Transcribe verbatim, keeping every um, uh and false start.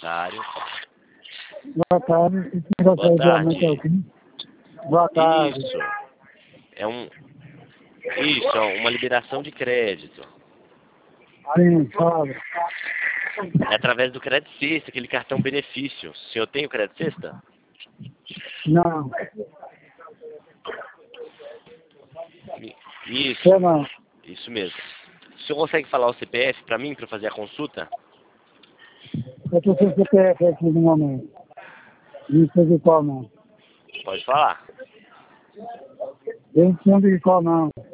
bancário. Boa tarde. Boa tarde. Boa tarde. Isso. É um... Isso, é uma liberação de crédito. Sim, fala. É através do Crédito Sexta, aquele cartão benefício. O senhor tem o Crédito Sexta? Não. Isso. Eu não. Isso mesmo. O senhor consegue falar o C P F para mim, para fazer a consulta? Eu estou sem C P F aqui no momento. Não sei de qual não. Pode falar. Eu não sei de qual não.